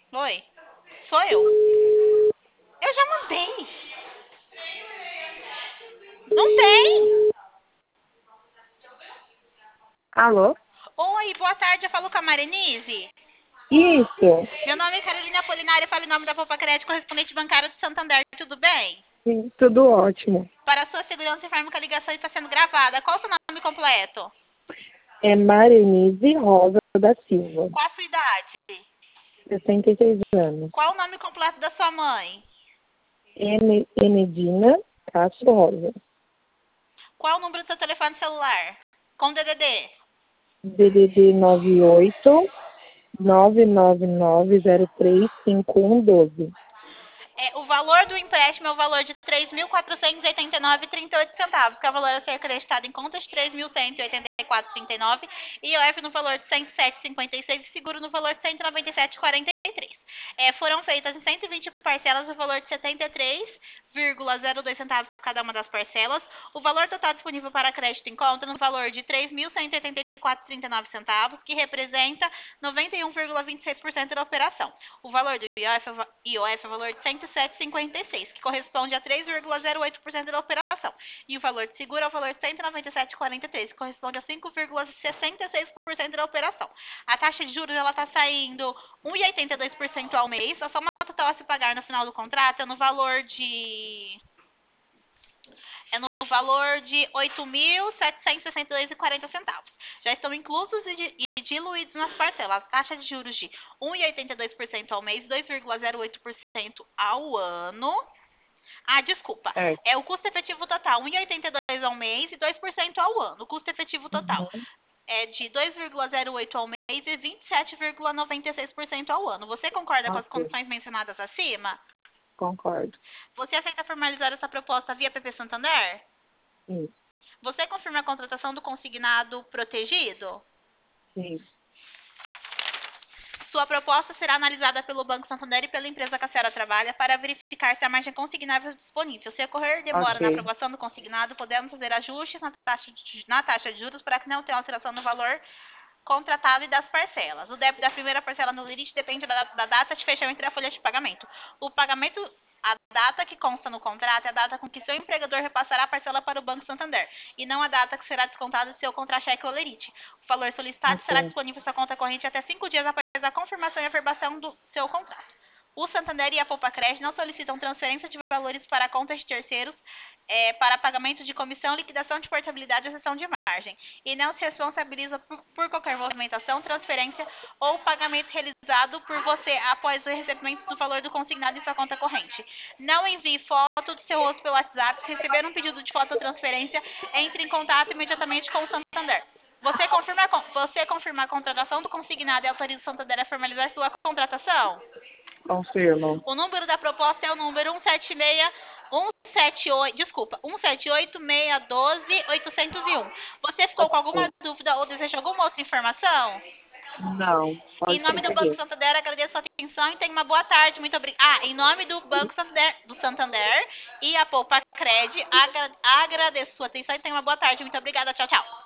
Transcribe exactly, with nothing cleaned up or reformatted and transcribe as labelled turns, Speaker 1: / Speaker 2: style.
Speaker 1: Oi, sou eu. Eu já mandei. Não tem.
Speaker 2: Alô?
Speaker 1: Oi, boa tarde. Eu falo com a Marenise.
Speaker 2: Isso.
Speaker 1: Meu nome é Carolina Apolinária. Eu falo em nome da Poupa Crédito, correspondente bancário de Santander. Tudo bem?
Speaker 2: Sim, tudo ótimo.
Speaker 1: Para a sua segurança, informo que a ligação está sendo gravada. Qual o seu nome completo?
Speaker 2: É Marenise Rosa da Silva,
Speaker 1: Qual a sua idade?
Speaker 2: sessenta e seis anos.
Speaker 1: Qual o nome completo da sua mãe?
Speaker 2: Ene- Enedina Castro Rosa.
Speaker 1: Qual o número do seu telefone celular? Com D D D.
Speaker 2: D D D nove oito nove nove nove zero três cinco um doze.
Speaker 1: É, o valor do empréstimo é o valor de três mil quatrocentos e oitenta e nove reais e trinta e oito centavos, que é o valor a ser acreditado em contas de três mil cento e oitenta e quatro reais e trinta e nove centavos, I O F no valor de cento e sete reais e cinquenta e seis centavos e seguro no valor de cento e noventa e sete reais e quarenta e três centavos. É, foram feitas em cento e vinte parcelas no valor de setenta e três vírgula zero dois centavos cada uma das parcelas. O valor total disponível para crédito encontra no valor de três mil cento e oitenta e quatro reais e trinta e nove centavos, que representa noventa e um vírgula vinte e seis por cento da operação. O valor do I O F, I O F é o valor de cento e sete vírgula cinquenta e seis, que corresponde a três vírgula zero oito por cento da operação. E o valor de seguro é o valor de cento e noventa e sete vírgula quarenta e três, que corresponde a cinco vírgula sessenta e seis por cento da operação. A taxa de juros ela está saindo um vírgula oitenta e dois por cento ao mês. A soma total a se pagar no final do contrato é no valor de é no valor de oito mil setecentos e sessenta e dois reais e quarenta centavos. Já estão inclusos e diluídos nas parcelas. Taxa de juros de um vírgula oitenta e dois por cento ao mês, dois vírgula zero oito por cento ao ano. Ah, desculpa.
Speaker 2: É.
Speaker 1: É o custo efetivo total, um vírgula oitenta e dois por cento ao mês e dois por cento ao ano. O custo efetivo total
Speaker 2: Uhum.
Speaker 1: é de dois vírgula zero oito por cento ao mês e vinte e sete vírgula noventa e seis por cento ao ano. Você concorda com as
Speaker 2: Ok,
Speaker 1: condições mencionadas acima?
Speaker 2: concordo.
Speaker 1: Você aceita formalizar essa proposta via P P Santander?
Speaker 2: Sim,
Speaker 1: Você confirma a contratação do consignado protegido?
Speaker 2: sim.
Speaker 1: Sua proposta será analisada pelo Banco Santander e pela empresa que a senhora trabalha para verificar se a margem consignável é disponível. Se ocorrer demora na
Speaker 2: Ok,
Speaker 1: aprovação do consignado, podemos fazer ajustes na taxa de, na taxa de juros para que não tenha alteração no valor contratado e das parcelas. O débito da primeira parcela no limite depende da, da data de fechamento da folha de pagamento. O pagamento, a data que consta no contrato é a data com que seu empregador repassará a parcela para o Banco Santander, e não a data que será descontada de seu contra-cheque ou lerite. O valor solicitado será
Speaker 2: ok.
Speaker 1: disponível em sua conta corrente até cinco dias após a confirmação e averbação do seu contrato. O Santander e a Poupa Crédito não solicitam transferência de valores para contas de terceiros é, para pagamento de comissão, liquidação de portabilidade e cessão de margem, e não se responsabiliza por, por qualquer movimentação, transferência ou pagamento realizado por você após o recebimento do valor do consignado em sua conta corrente. Não envie foto do seu rosto pelo WhatsApp. Se receber um pedido de foto ou transferência, entre em contato imediatamente com o Santander. Você confirma, você confirma a contratação do consignado e autoriza o Santander a formalizar sua contratação?
Speaker 2: Confirmo.
Speaker 1: O número da proposta é o número um sete seis, um sete oito, desculpa, um sete oito, seis um dois, oito zero um. Você ficou com alguma
Speaker 2: Ok.
Speaker 1: dúvida ou deseja alguma outra informação?
Speaker 2: Não,
Speaker 1: Em
Speaker 2: pode
Speaker 1: nome do Banco
Speaker 2: seguir.
Speaker 1: Santander, agradeço a atenção e tenha uma boa tarde. Muito obrigada. Ah, em nome do Banco Santander, do Santander e a Poupa Cred, agra agradeço a atenção e tenha uma boa tarde. Muito obrigada. Tchau, tchau.